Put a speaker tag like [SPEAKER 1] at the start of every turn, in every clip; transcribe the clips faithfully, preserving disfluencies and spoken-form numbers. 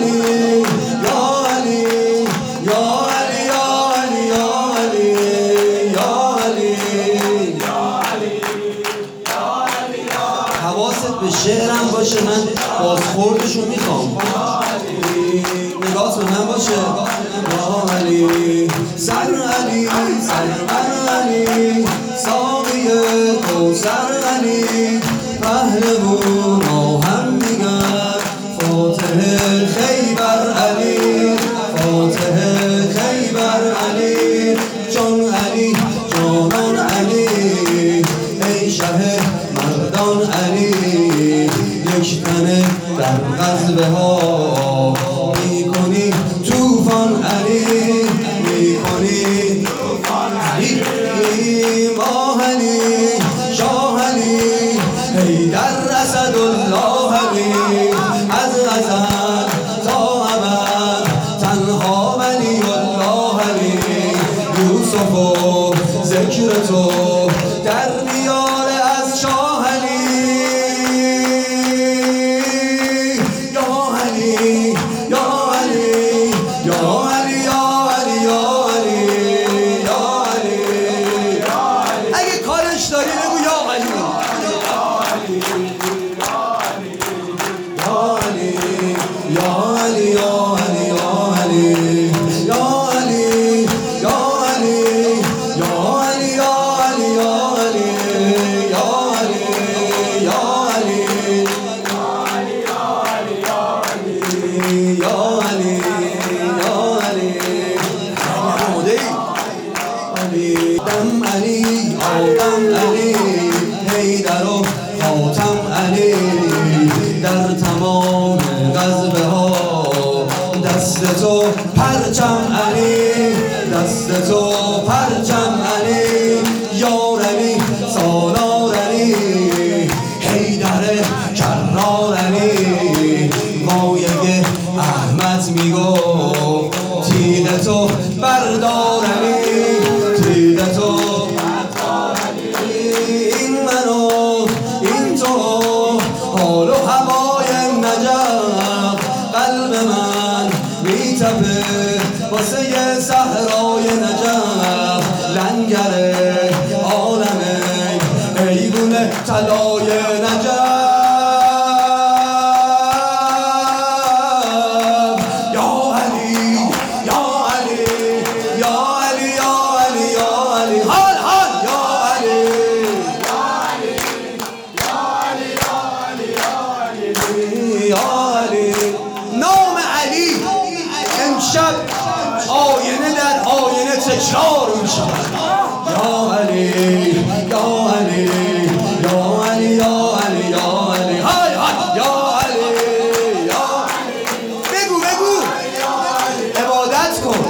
[SPEAKER 1] علی یا علی یا علی یا علی یا علی یا علی حواست به شعرم باشه، من بازخوردشو میخوام. نگاه من باشه. یا علی سر علی سر علی ساقی کوثر علی پهلوان آهم میگن فاتح خیبر علی فاتح خیبر علی جان علی جانان علی ای شه مردان علی یک تنه در غزوه ها میکنی توفان علی میکنی توفان علی ماه علی شاه علی حیدر اسدالله علی از ازل تا ابد تنها ولی الله علی یوسف و ذکر تو در میاره از شاه علی یا علی یا علی یا علی یا علی یا علی یا علی اگه کارش داری بگو یا علی یا علی یا علی یا علی یا علی یا علی یا علی یا علی یا علی یا علی یا علی یا علی یا علی علی دم علی آدم علی حیدر و خاتم علی در تمام غزوه ها دست تو پرچم علی دست تو پرچم علی یار علی سالار علی حیدر کرار علی مایه احمد میگو تیغ تو بردار علی تیغ تو بردار علی این منو این تو حال و هوای نجف قلب من میتپه واسه صحرای نجف لنگر عالمه ایوون طلای نجف یا علی یا علی یا علی یا علی یا علی حال حال یا علی یا علی یا علی یا علی نام علی امشب آینه در آینه تکرار میشود یا علی یا علی یا علی یا علی یا علی های های یا علی یا بگو بگو عبادت کن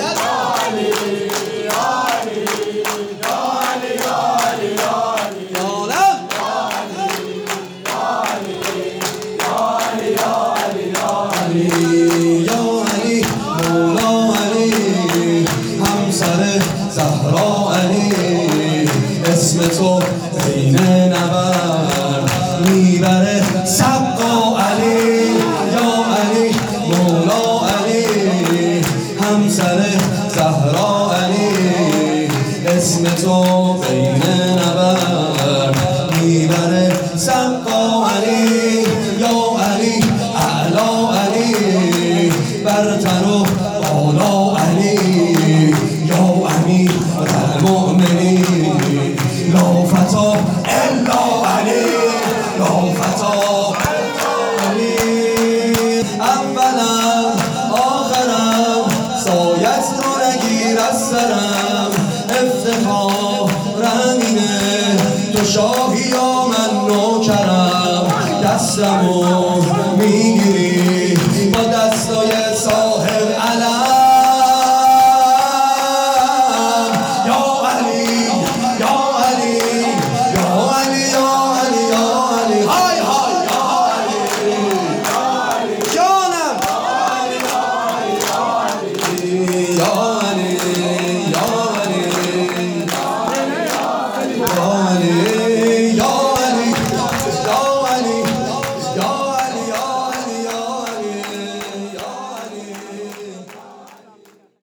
[SPEAKER 1] زهرا علی اسم تو بین نبر میبره سبقا علی یا علی مولا علی همسر زهرا علی اسم تو بین نبر میبره سبقا علی یا علی اعلا علی برتر و بالا علی یا امیر المؤمنین لا فتا الا علی لا فتا الا علی اولم آخرم سایت رو نگیر از سرم افتخارم اینه تو شاهی یا من نوکرم دستمو